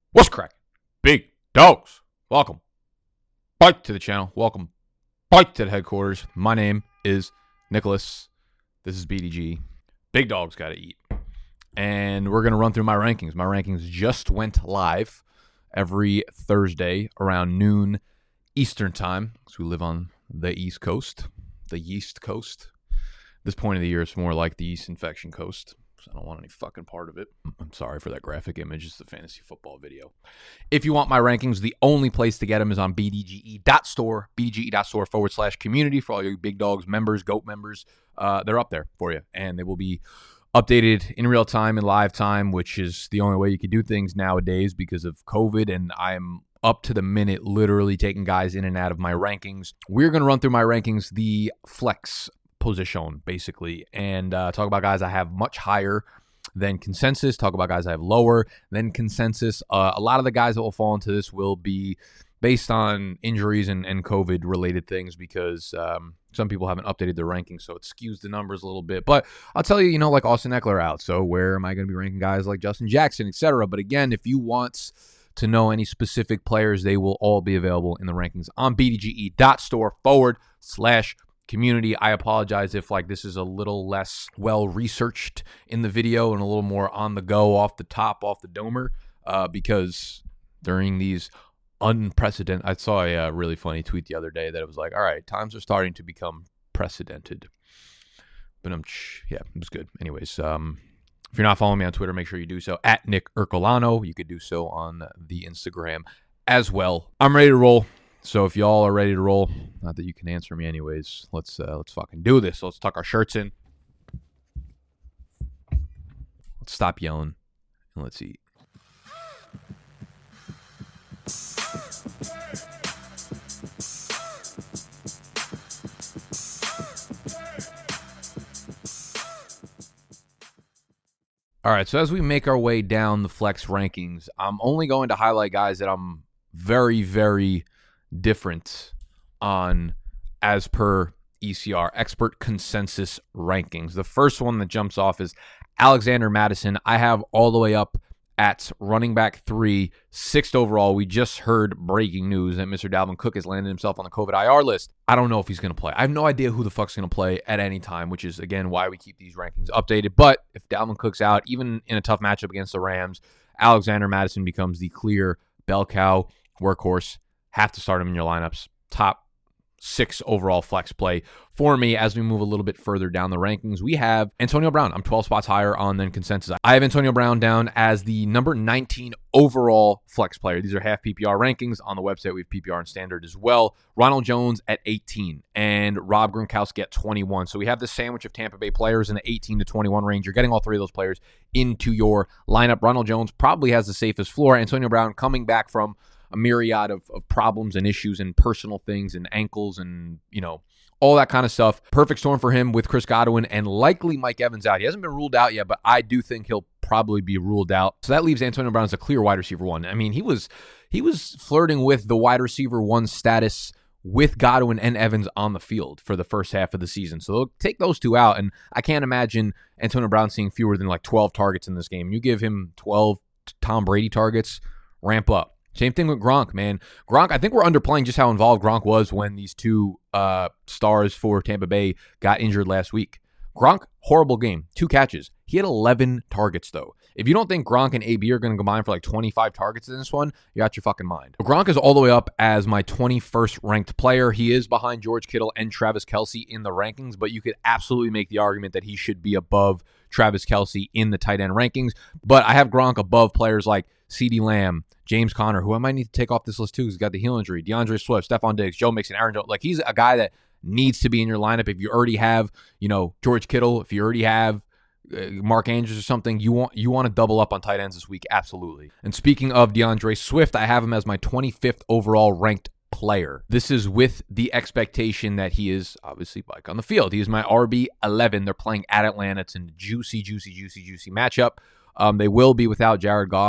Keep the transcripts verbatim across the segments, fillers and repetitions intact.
What's cracking? Big dogs. Welcome back to the channel. Welcome back to the headquarters. My name is Nicholas. This is B D G. Big dogs got to eat. And we're going to run through my rankings. My rankings just went live every Thursday around noon Eastern time, because we live on the East Coast, the Yeast Coast. This point of the year, it's more like the Yeast Infection Coast. I don't want any fucking part of it. I'm sorry for that graphic image. It's the fantasy football video. If you want my rankings, the only place to get them is on b d g e dot store, b d g e dot store forward slash community for all your Big Dogs members, GOAT members. Uh, they're up there for you, and they will be updated in real time and live time, which is the only way you can do things nowadays because of COVID, and I'm up to the minute literally taking guys in and out of my rankings. We're going to run through my rankings, the flex position, basically, and uh, talk about guys I have much higher than consensus, talk about guys I have lower than consensus. Uh, a lot of the guys that will fall into this will be based on injuries and, and COVID-related things because um, some people haven't updated their rankings, so it skews the numbers a little bit. But I'll tell you, you know, like Austin Ekeler out, so where am I going to be ranking guys like Justin Jackson, et cetera? But again, if you want to know any specific players, they will all be available in the rankings on b d g e dot store forward slash community. I apologize if like this is a little less well researched in the video and a little more on the go, off the top, off the domer, uh, because during these unprecedented, I saw a uh, really funny tweet the other day that it was like, all right, times are starting to become precedented. But I'm, yeah, it was good. Anyways, um, if you're not following me on Twitter, make sure you do so at Nick Ercolano. You could do so on the Instagram as well. I'm ready to roll. So if y'all are ready to roll, not that you can answer me anyways, let's uh, let's fucking do this. So let's tuck our shirts in. Let's stop yelling and let's eat. All right, so as we make our way down the flex rankings, I'm only going to highlight guys that I'm very, very different on as per E C R, expert consensus rankings. The first one that jumps off is Alexander Mattison. I have all the way up at running back three, sixth overall. We just heard breaking news that Mister Dalvin Cook has landed himself on the COVID I R list. I don't know if he's going to play. I have no idea who the fuck's going to play at any time, which is, again, why we keep these rankings updated. But if Dalvin Cook's out, even in a tough matchup against the Rams, Alexander Mattison becomes the clear bell cow workhorse. Have to start him in your lineups. Top six overall flex play for me. As we move a little bit further down the rankings, we have Antonio Brown. I'm twelve spots higher on than consensus. I have Antonio Brown down as the number nineteen overall flex player. These are half P P R rankings. On the website, we have P P R and standard as well. Ronald Jones at eighteen and Rob Gronkowski at twenty-one. So we have this sandwich of Tampa Bay players in the eighteen to twenty-one range. You're getting all three of those players into your lineup. Ronald Jones probably has the safest floor. Antonio Brown coming back from a myriad of, of problems and issues and personal things and ankles and, you know, all that kind of stuff. Perfect storm for him with Chris Godwin and likely Mike Evans out. He hasn't been ruled out yet, but I do think he'll probably be ruled out. So that leaves Antonio Brown as a clear wide receiver one. I mean, he was he was flirting with the wide receiver one status with Godwin and Evans on the field for the first half of the season. So they'll take those two out, and I can't imagine Antonio Brown seeing fewer than like twelve targets in this game. You give him twelve Tom Brady targets, ramp up. Same thing with Gronk, man. Gronk, I think we're underplaying just how involved Gronk was when these two uh, stars for Tampa Bay got injured last week. Gronk, horrible game. Two catches. He had eleven targets, though. If you don't think Gronk and A B are going to combine for like twenty-five targets in this one, you got your fucking mind. Gronk is all the way up as my twenty-first ranked player. He is behind George Kittle and Travis Kelce in the rankings, but you could absolutely make the argument that he should be above Travis Kelce in the tight end rankings. But I have Gronk above players like CeeDee Lamb, James Conner, who I might need to take off this list too because he's got the heel injury, DeAndre Swift, Stephon Diggs, Joe Mixon, Aaron Jones. Like, he's a guy that needs to be in your lineup. If you already have, you know, George Kittle, if you already have uh, Mark Andrews or something, you want you want to double up on tight ends this week, absolutely. And speaking of DeAndre Swift, I have him as my twenty-fifth overall ranked player. This is with the expectation that he is obviously back on the field. He is my R B eleven. They're playing at Atlanta. It's a juicy, juicy, juicy, juicy matchup. Um, they will be without Jared Goff.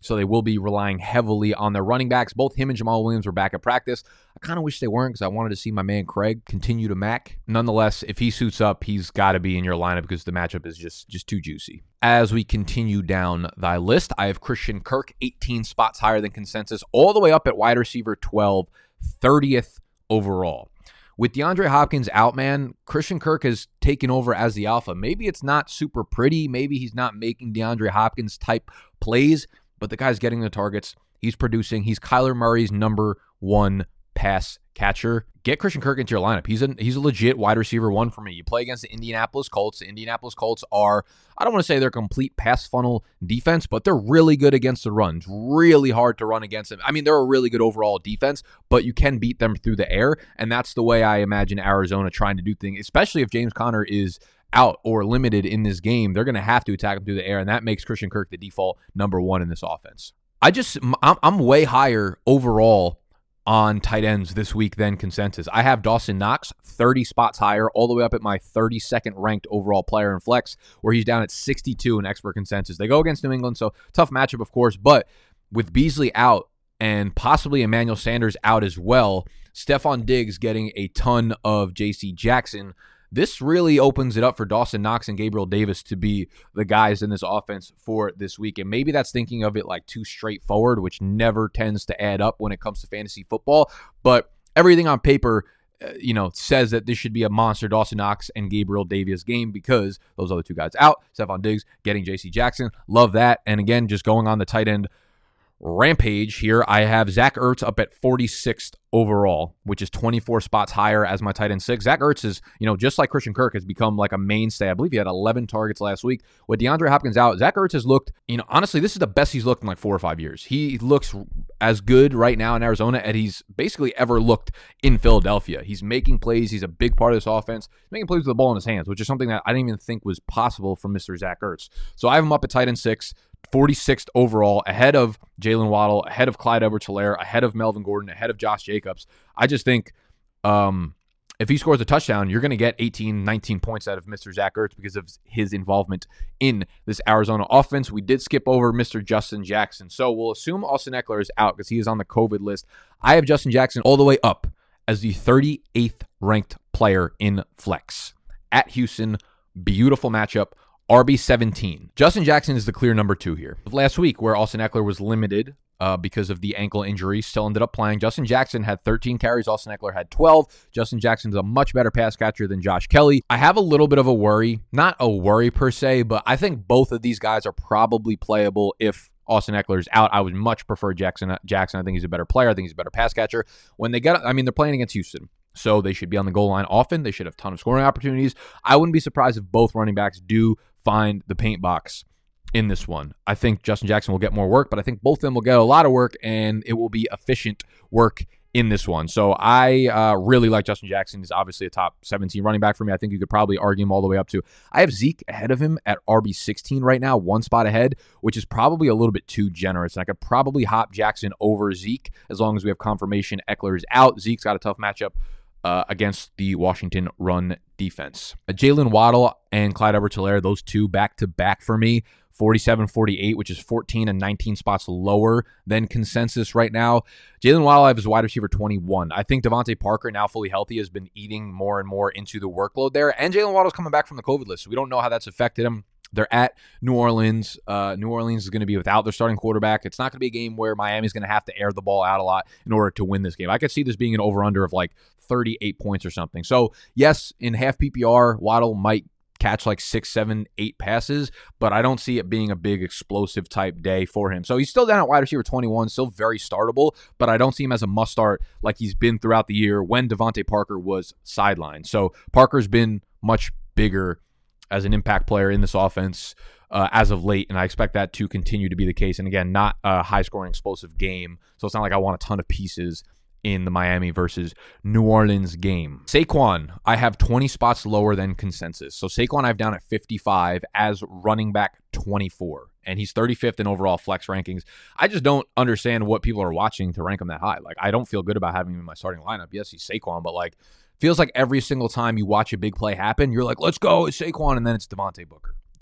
so they will be relying heavily on their running backs. Both him and Jamal Williams were back at practice. I kind of wish they weren't because I wanted to see my man Craig continue to mac. Nonetheless, if he suits up, he's got to be in your lineup because the matchup is just, just too juicy. As we continue down thy list, I have Christian Kirk, eighteen spots higher than consensus, all the way up at wide receiver twelve, thirtieth overall. With DeAndre Hopkins out, man, Christian Kirk has taken over as the alpha. Maybe it's not super pretty. Maybe he's not making DeAndre Hopkins type plays, but the guy's getting the targets. He's producing. He's Kyler Murray's number one pass catcher. Get Christian Kirk into your lineup. He's a, he's a legit wide receiver one for me. You play against the Indianapolis Colts. The Indianapolis Colts are, I don't want to say they're complete pass funnel defense, but they're really good against the run. It's really hard to run against them. I mean, they're a really good overall defense, but you can beat them through the air, and that's the way I imagine Arizona trying to do things, especially if James Conner is out or limited in this game. They're going to have to attack him through the air, and that makes Christian Kirk the default number one in this offense. I just, I'm, I'm way higher overall on tight ends this week than consensus. I have Dawson Knox thirty spots higher, all the way up at my thirty-second ranked overall player in flex, where he's down at sixty-two in expert consensus. They go against New England, so tough matchup, of course, but with Beasley out and possibly Emmanuel Sanders out as well, Stephon Diggs getting a ton of J C Jackson, this really opens it up for Dawson Knox and Gabriel Davis to be the guys in this offense for this week. And maybe that's thinking of it like too straightforward, which never tends to add up when it comes to fantasy football. But everything on paper, uh, you know, says that this should be a monster Dawson Knox and Gabriel Davis game because those other two guys out. Stephon Diggs getting J C Jackson. Love that. And again, just going on the tight end rampage here, I have Zach Ertz up at forty-sixth overall, which is twenty-four spots higher as my tight end six. Zach Ertz is, you know, just like Christian Kirk, has become like a mainstay. I believe he had eleven targets last week. With DeAndre Hopkins out, Zach Ertz has looked, you know, honestly, this is the best he's looked in like four or five years. He looks as good right now in Arizona as he's basically ever looked in Philadelphia. He's making plays. He's a big part of this offense. He's making plays with the ball in his hands, which is something that I didn't even think was possible from Mister Zach Ertz. So I have him up at tight end six. forty-sixth overall, ahead of Jalen Waddle, ahead of Clyde Edwards-Helaire, ahead of Melvin Gordon, ahead of Josh Jacobs. I just think um, if he scores a touchdown, you're going to get eighteen, nineteen points out of Mister Zach Ertz because of his involvement in this Arizona offense. We did skip over Mister Justin Jackson. So we'll assume Austin Ekeler is out because he is on the COVID list. I have Justin Jackson all the way up as the thirty-eighth ranked player in flex. At Houston, beautiful matchup. R B seventeen. Justin Jackson is the clear number two here. Last week, where Austin Ekeler was limited uh, because of the ankle injury, still ended up playing. Justin Jackson had thirteen carries. Austin Ekeler had twelve. Justin Jackson is a much better pass catcher than Josh Kelly. I have a little bit of a worry. Not a worry per se, but I think both of these guys are probably playable if Austin Ekeler is out. I would much prefer Jackson. Jackson. I think he's a better player. I think he's a better pass catcher. When they get, I mean, they're playing against Houston, so they should be on the goal line often. They should have a ton of scoring opportunities. I wouldn't be surprised if both running backs do find the paint box in this one. I think Justin Jackson will get more work, but I think both of them will get a lot of work, and it will be efficient work in this one. So I uh, really like Justin Jackson. He's obviously a top seventeen running back for me. I think you could probably argue him all the way up to. I have Zeke ahead of him at R B sixteen right now, one spot ahead, which is probably a little bit too generous. And I could probably hop Jackson over Zeke as long as we have confirmation Ekeler is out. Zeke's got a tough matchup Uh, against the Washington run defense. Uh, Jalen Waddle and Clyde Edwards-Helaire, those two back-to-back for me, forty-seven forty-eight, which is fourteen and nineteen spots lower than consensus right now. Jalen Waddle I have as wide receiver twenty-one. I think Devontae Parker, now fully healthy, has been eating more and more into the workload there, and Jalen Waddle's coming back from the COVID list, so we don't know how that's affected him. They're at New Orleans. Uh, New Orleans is going to be without their starting quarterback. It's not going to be a game where Miami's going to have to air the ball out a lot in order to win this game. I could see this being an over-under of like thirty-eight points or something. So, yes, in half P P R, Waddle might catch like six, seven, eight passes, but I don't see it being a big explosive type day for him. So he's still down at wide receiver twenty-one, still very startable, but I don't see him as a must start like he's been throughout the year when Devontae Parker was sidelined. So Parker's been much bigger as an impact player in this offense uh, as of late, and I expect that to continue to be the case. And again, not a high-scoring, explosive game, so it's not like I want a ton of pieces in the Miami versus New Orleans game. Saquon, I have twenty spots lower than consensus. So Saquon I have down at fifty-five as running back twenty-four, and he's thirty-fifth in overall flex rankings. I just don't understand what people are watching to rank him that high. Like, I don't feel good about having him in my starting lineup. Yes, he's Saquon, but like, feels like every single time you watch a big play happen, you're like, let's go, it's Saquon, and then it's Devontae Booker.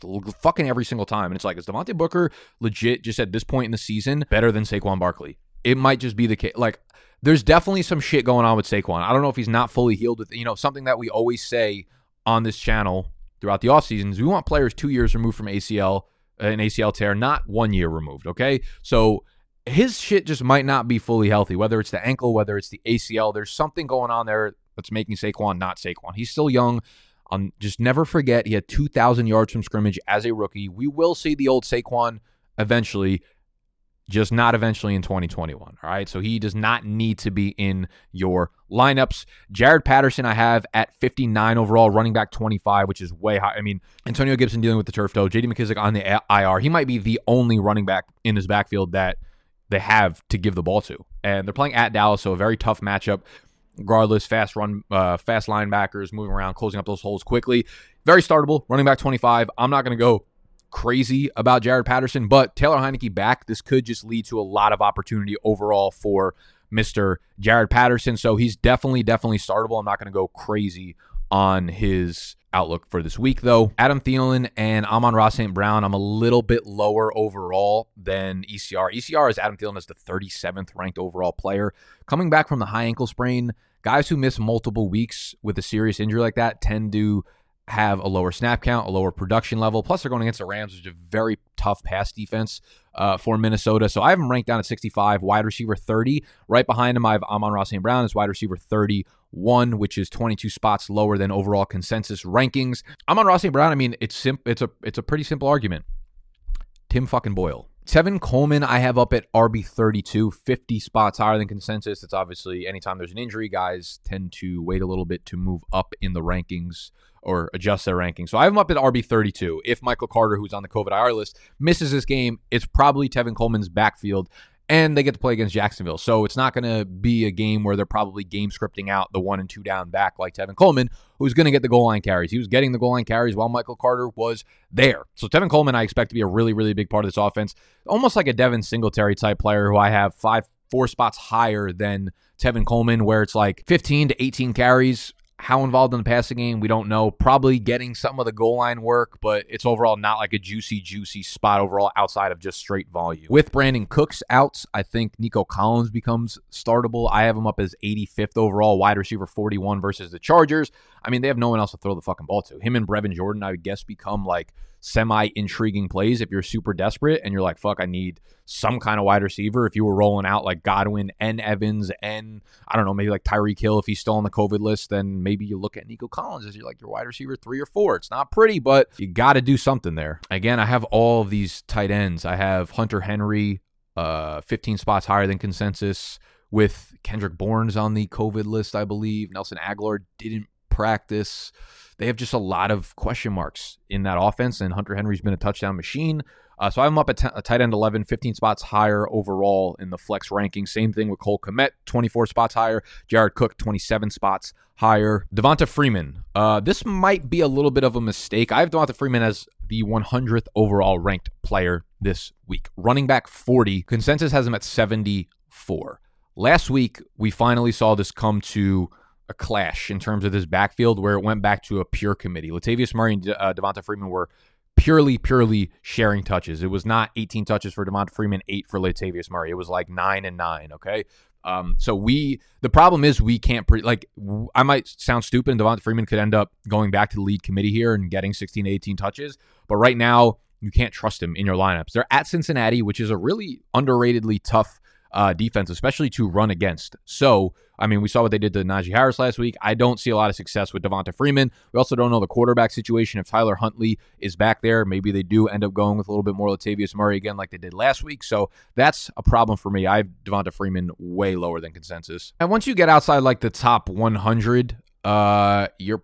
fucking every single time. And it's like, is Devontae Booker legit just at this point in the season better than Saquon Barkley? It might just be the case. Like, there's definitely some shit going on with Saquon. I don't know if he's not fully healed with, you know, something that we always say on this channel throughout the offseasons. We want players two years removed from A C L, an A C L tear, not one year removed, okay? So his shit just might not be fully healthy, whether it's the ankle, whether it's the A C L. There's something going on there that's making Saquon not Saquon. He's still young. Um, just never forget he had two thousand yards from scrimmage as a rookie. We will see the old Saquon eventually, just not eventually in twenty twenty-one, all right? So he does not need to be in your lineups. Jared Patterson I have at fifty-nine overall, running back twenty-five, which is way high. I mean, Antonio Gibson dealing with the turf toe, J D McKissic on the I R. He might be the only running back in this backfield that they have to give the ball to. And they're playing at Dallas, so a very tough matchup. Regardless, fast run, uh, fast linebackers moving around, closing up those holes quickly. Very startable, running back twenty-five. I'm not going to go crazy about Jared Patterson, but Taylor Heineke back, this could just lead to a lot of opportunity overall for Mister Jared Patterson. So he's definitely, definitely startable. I'm not going to go crazy on his outlook for this week, though. Adam Thielen and Amon-Ra Saint Brown, I'm a little bit lower overall than E C R. E C R is Adam Thielen as the thirty-seventh ranked overall player. Coming back from the high ankle sprain, guys who miss multiple weeks with a serious injury like that tend to have a lower snap count, a lower production level. Plus, they're going against the Rams, which is a very tough pass defense uh, for Minnesota. So I have him ranked down at sixty-five, wide receiver thirty. Right behind him, I have Amon-Ra Saint Brown as wide receiver thirty-one, which is twenty-two spots lower than overall consensus rankings. Amon-Ra Saint Brown, I mean, it's sim- it's a it's a pretty simple argument. Tim fucking Boyle. Tevin Coleman, I have up at R B thirty-two, fifty spots higher than consensus. It's obviously anytime there's an injury, guys tend to wait a little bit to move up in the rankings or adjust their rankings. So I have him up at R B thirty-two. If Michael Carter, who's on the COVID I R list, misses this game, it's probably Tevin Coleman's backfield, and they get to play against Jacksonville. So it's not going to be a game where they're probably game scripting out the one and two down back like Tevin Coleman, who's going to get the goal line carries. He was getting the goal line carries while Michael Carter was there. So Tevin Coleman, I expect to be a really, really big part of this offense. Almost like a Devin Singletary type player who I have five, four spots higher than Tevin Coleman, where it's like fifteen to eighteen carries. How involved in the passing game, we don't know. Probably getting some of the goal line work, but it's overall not like a juicy, juicy spot overall outside of just straight volume. With Brandon Cooks out, I think Nico Collins becomes startable. I have him up as eighty-fifth overall, wide receiver forty-one versus the Chargers. I mean, they have no one else to throw the fucking ball to. Him and Brevin Jordan, I would guess, become like semi-intriguing plays if you're super desperate and you're like, fuck, I need some kind of wide receiver. If you were rolling out like Godwin and Evans and, I don't know, maybe like Tyreek Hill, if he's still on the COVID list, then maybe you look at Nico Collins as you're like your wide receiver three or four. It's not pretty, but you got to do something there. Again, I have all of these tight ends. I have Hunter Henry, uh, fifteen spots higher than consensus, with Kendrick Bourne's on the COVID list, I believe. Nelson Aguilar didn't practice. They have just a lot of question marks in that offense, and Hunter Henry's been a touchdown machine. Uh, so I have him up at t- a tight end eleven, fifteen spots higher overall in the flex ranking. Same thing with Cole Kmet, twenty-four spots higher. Jared Cook, twenty-seven spots higher. Devonta Freeman. Uh, this might be a little bit of a mistake. I have Devonta Freeman as the one hundredth overall ranked player this week. Running back forty. Consensus has him at seventy-four. Last week, we finally saw this come to a clash in terms of this backfield where it went back to a pure committee. Latavius Murray and uh, Devonta Freeman were purely, purely sharing touches. It was not eighteen touches for Devonta Freeman, eight for Latavius Murray. It was like nine and nine, okay? Um, so we, the problem is we can't, pre- like, I might sound stupid and Devonta Freeman could end up going back to the lead committee here and getting sixteen to eighteen touches, but right now you can't trust him in your lineups. They're at Cincinnati, which is a really underratedly tough Uh, defense, especially to run against. So, I mean, we saw what they did to Najee Harris last week. I don't see a lot of success with Devonta Freeman. We also don't know the quarterback situation. If Tyler Huntley is back there, maybe they do end up going with a little bit more Latavius Murray again like they did last week. So that's a problem for me. I have Devonta Freeman way lower than consensus. And once you get outside like the top one hundred, uh, you're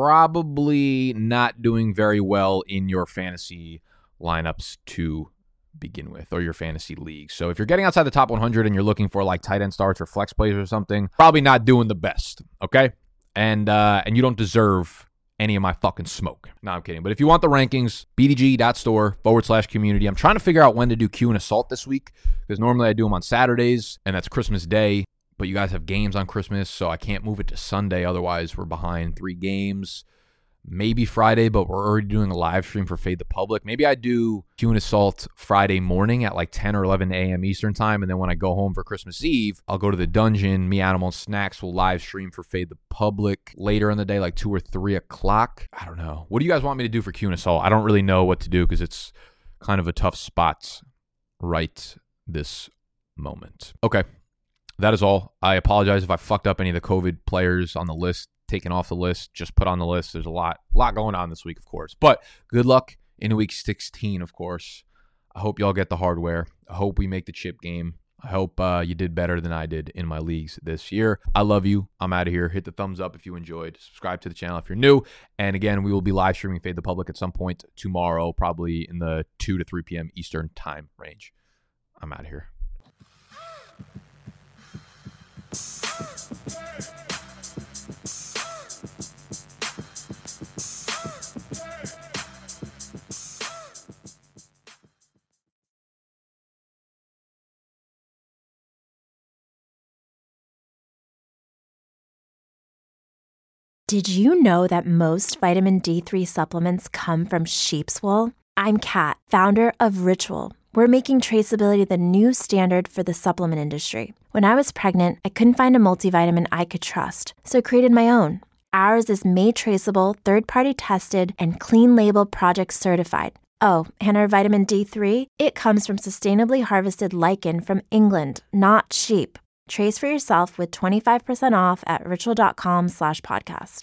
probably not doing very well in your fantasy lineups to begin with, or your fantasy league. So if you're getting outside the top one hundred and you're looking for like tight end starts or flex plays or something, probably not doing the best, okay? And uh, and you don't deserve any of my fucking smoke. No, I'm kidding. But if you want the rankings, bdg.store forward slash community. I'm trying to figure out when to do Q and Assault this week, because normally I do them on Saturdays, and that's Christmas Day. But you guys have games on Christmas, so I can't move it to Sunday. Otherwise, we're behind three games. maybe Friday, but we're already doing a live stream for Fade the Public. Maybe I do Q and Assault Friday morning at like ten or eleven a.m. Eastern time, and then when I go home for Christmas Eve, I'll go to the dungeon. Me, Animal, and Snacks will live stream for Fade the Public later in the day, like two or three o'clock. I don't know. What do you guys want me to do for Q and Assault? I don't really know what to do because it's kind of a tough spot right this moment. Okay, that is all. I apologize if I fucked up any of the COVID players on the list. Taken off the list, just put on the list. There's a lot, lot going on this week, of course. But good luck in week sixteen, of course. I hope y'all get the hardware. I hope we make the chip game. I hope uh, you did better than I did in my leagues this year. I love you. I'm out of here. Hit the thumbs up if you enjoyed. Subscribe to the channel if you're new. And again, we will be live streaming Fade the Public at some point tomorrow, probably in the two to three p.m. Eastern time range. I'm out of here. Did you know that most vitamin D three supplements come from sheep's wool? I'm Kat, founder of Ritual. We're making traceability the new standard for the supplement industry. When I was pregnant, I couldn't find a multivitamin I could trust, so I created my own. Ours is made traceable, third-party tested, and clean label project certified. Oh, and our vitamin D three? It comes from sustainably harvested lichen from England, not sheep. Trace for yourself with twenty-five percent off at ritual.com slash podcast.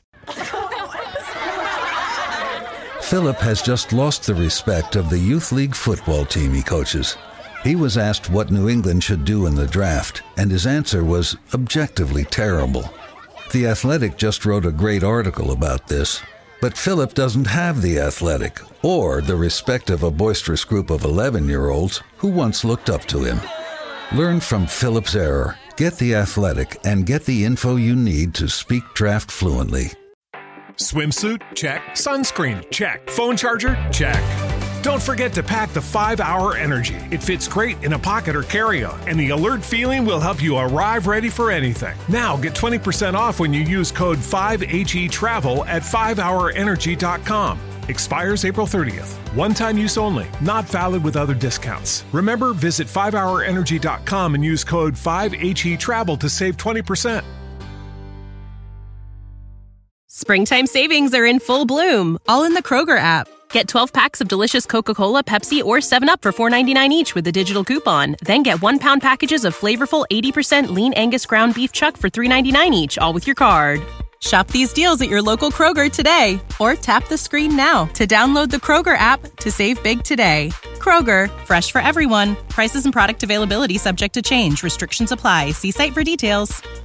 Philip has just lost the respect of the youth league football team he coaches. He was asked what New England should do in the draft, and his answer was objectively terrible. The Athletic just wrote a great article about this, but Philip doesn't have the Athletic or the respect of a boisterous group of eleven-year-olds who once looked up to him. Learn from Philip's error. Get the Athletic and get the info you need to speak draft fluently. Swimsuit? Check. Sunscreen? Check. Phone charger? Check. Don't forget to pack the five hour Energy. It fits great in a pocket or carry-on, and the alert feeling will help you arrive ready for anything. Now get twenty percent off when you use code five H E travel at five hour energy dot com. Expires April thirtieth. One-time use only. Not valid with other discounts. Remember, visit five hour energy dot com and use code five H E travel to save twenty percent. Springtime savings are in full bloom, all in the Kroger app. Get twelve packs of delicious Coca-Cola, Pepsi, or seven up for four ninety-nine each with a digital coupon. Then get one-pound packages of flavorful eighty percent lean Angus ground beef chuck for three ninety-nine each, all with your card. Shop these deals at your local Kroger today, or tap the screen now to download the Kroger app to save big today. Kroger, fresh for everyone. Prices and product availability subject to change. Restrictions apply. See site for details.